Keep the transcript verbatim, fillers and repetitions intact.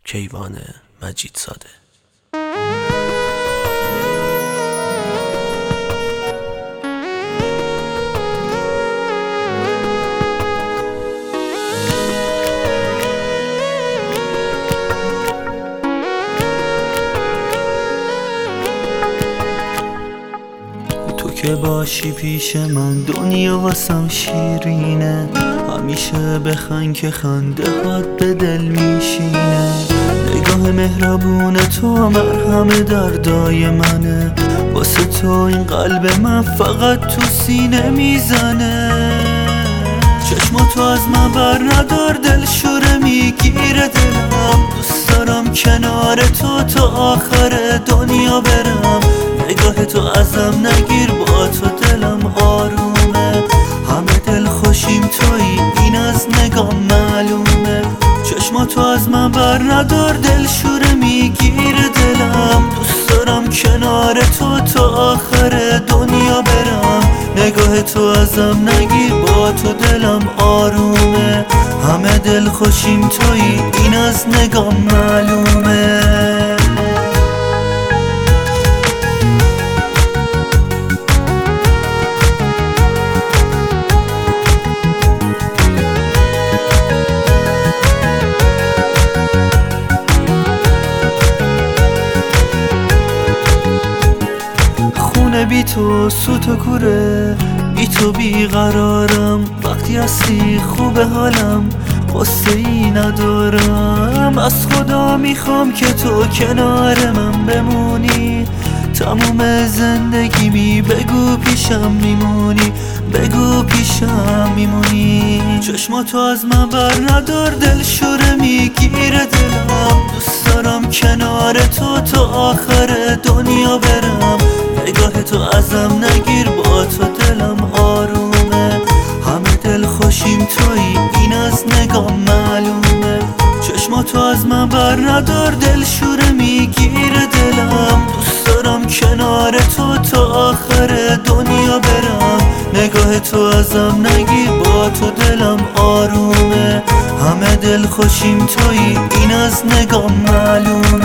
کیوان مجیدزاده. تو که باشی پیش من دنیا واسم شیرینه، همیشه بخند که خنده هات به دل میشینه. نگاه مهربون تو مرهم دردای منه، واسه تو این قلب من فقط تو سینه میزنه. چشماتو از من بر ندار، دل شوره میگیره دلم. دوست دارم کنار تو تا آخر دنیا برم. نگاه تو ازم نگیر، با تو دلم آرومه. همه دل خوشیم تویی، این از نگاه معلومه. چشماتو از من بر ندار، دل شوره میگیره دلم. دوست دارم کنار تو تا آخر دنیا برم. نگاه تو ازم نگیر، با تو دلم آرومه. همه دل خوشیم تویی، این از نگاه معلومه. بی تو سوت و کوره، بی تو بیقرارم. وقتی هستی خوب حالم، قصه ای ندارم. از خدا میخوام که تو کنار من بمونی. تموم زندگیمی بگو پیشم میمونی، بگو پیشم میمونی. چشماتو از من بر ندار، دل شوره میگیره دلم. دوست دارم کنار تو تا آخر دنیا برم. نگاه تو ازم نگیر، با تو دلم آرومه. همه دل خوشیم تویی، این از نگاه معلومه. چشماتو از من بر ندار، دل شوره میگیره دلم. دوست دارم کنار تو تا آخر دنیا برم. نگاه تو ازم نگیر، با تو دلم آرومه. همه دل خوشیم تویی، این از نگاه معلومه.